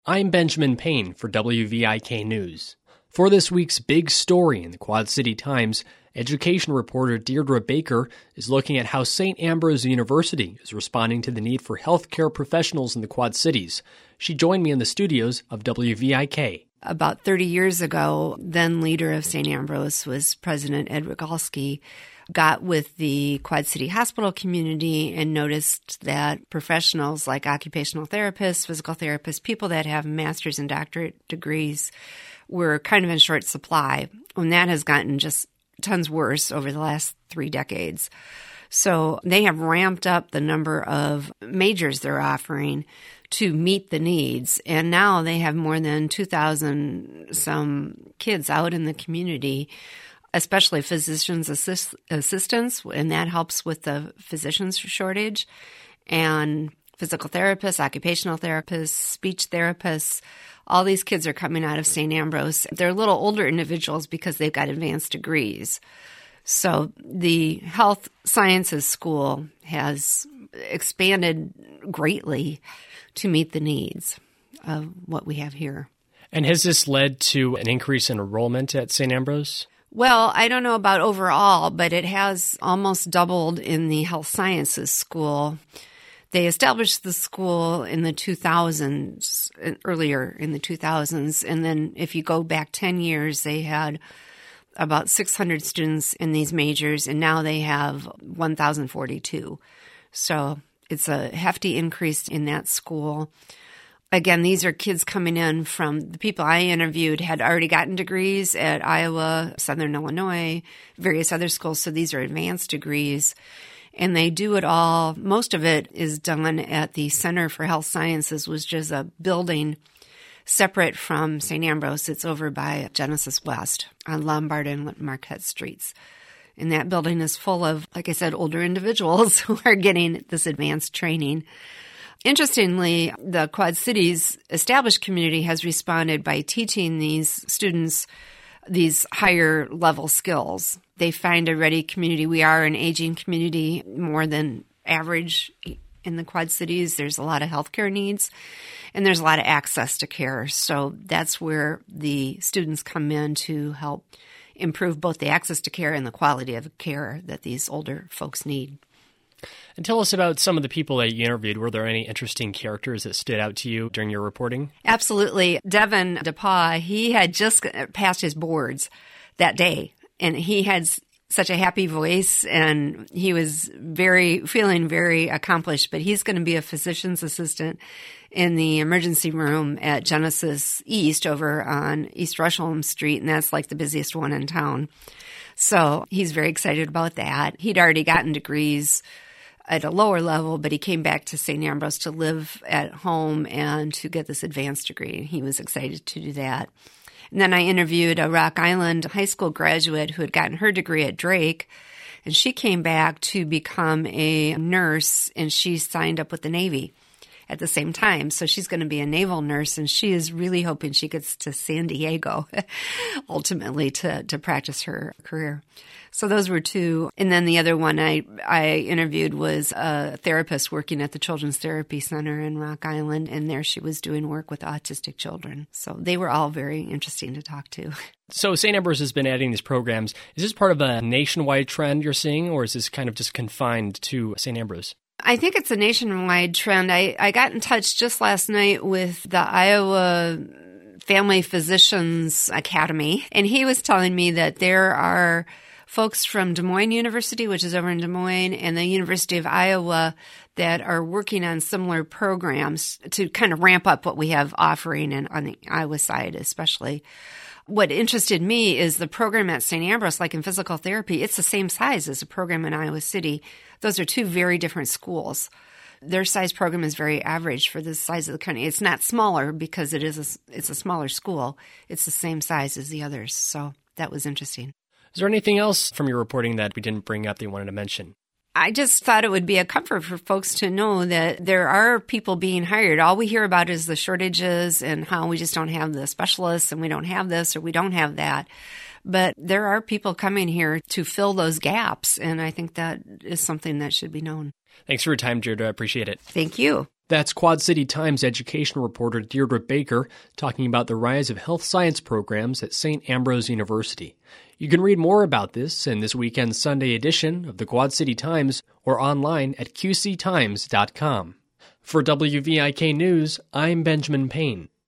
I'm Benjamin Payne for WVIK News. For this week's big story in the Quad City Times, education reporter Deirdre Baker is looking at how St. Ambrose University is responding to the need for healthcare professionals in the Quad Cities. She joined me in the studios of WVIK. About 30 years ago, then leader of St. Ambrose was President Ed Rogalski, got with the Quad City hospital community and noticed that professionals like occupational therapists, physical therapists, people that have master's and doctorate degrees were kind of in short supply. And that has gotten just tons worse over the last 3 decades. So they have ramped up the number of majors they're offering to meet the needs. And now they have more than 2,000 some kids out in the community, especially physicians assistants, and that helps with the physicians shortage, and physical therapists, occupational therapists, speech therapists. All these kids are coming out of St. Ambrose. They're a little older individuals because they've got advanced degrees. So the health sciences school has expanded greatly to meet the needs of what we have here. And has this led to an increase in enrollment at St. Ambrose? Well, I don't know about overall, but it has almost doubled in the health sciences school. They established the school in the 2000s, earlier in the 2000s, and then if you go back 10 years, they had about 600 students in these majors, and now they have 1,042. So it's a hefty increase in that school. Again, these are kids coming in from the people I interviewed had already gotten degrees at Iowa, Southern Illinois, various other schools. So these are advanced degrees. And they do it all. Most of it is done at the Center for Health Sciences, which is a building separate from St. Ambrose. It's over by Genesis West on Lombard and Marquette Streets. And that building is full of, like I said, older individuals who are getting this advanced training. Interestingly, the Quad Cities established community has responded by teaching these students these higher level skills. They find a ready community. We are an aging community, more than average in the Quad Cities. There's a lot of healthcare needs, and there's a lot of access to care. So that's where the students come in to help improve both the access to care and the quality of care that these older folks need. And tell us about some of the people that you interviewed. Were there any interesting characters that stood out to you during your reporting? Absolutely. Devin DePaul, he had just passed his boards that day, and he had such a happy voice, and he was feeling very accomplished. But he's going to be a physician's assistant in the emergency room at Genesis East over on East Rusholme Street, and that's like the busiest one in town. So he's very excited about that. He'd already gotten degrees at a lower level, but he came back to St. Ambrose to live at home and to get this advanced degree. He was excited to do that. And then I interviewed a Rock Island high school graduate who had gotten her degree at Drake, and she came back to become a nurse, and she signed up with the Navy at the same time. So she's going to be a naval nurse, and she is really hoping she gets to San Diego ultimately to practice her career. So those were two. And then the other one I interviewed was a therapist working at the Children's Therapy Center in Rock Island, and there she was doing work with autistic children. So they were all very interesting to talk to. So St. Ambrose has been adding these programs. Is this part of a nationwide trend you're seeing, or is this kind of just confined to St. Ambrose? I think it's a nationwide trend. I got in touch just last night with the Iowa Family Physicians Academy, and he was telling me that there are folks from Des Moines University, which is over in Des Moines, and the University of Iowa that are working on similar programs to kind of ramp up what we have offering, and on the Iowa side especially. What interested me is the program at St. Ambrose, like in physical therapy, it's the same size as a program in Iowa City. Those are two very different schools. Their size program is very average for the size of the country. It's not smaller because it's a smaller school. It's the same size as the others. So that was interesting. Is there anything else from your reporting that we didn't bring up that you wanted to mention? I just thought it would be a comfort for folks to know that there are people being hired. All we hear about is the shortages and how we just don't have the specialists and we don't have this or we don't have that. But there are people coming here to fill those gaps, and I think that is something that should be known. Thanks for your time, Deirdre. I appreciate it. Thank you. That's Quad City Times education reporter Deirdre Baker talking about the rise of health science programs at St. Ambrose University. You can read more about this in this weekend's Sunday edition of the Quad City Times or online at qctimes.com. For WVIK News, I'm Benjamin Payne.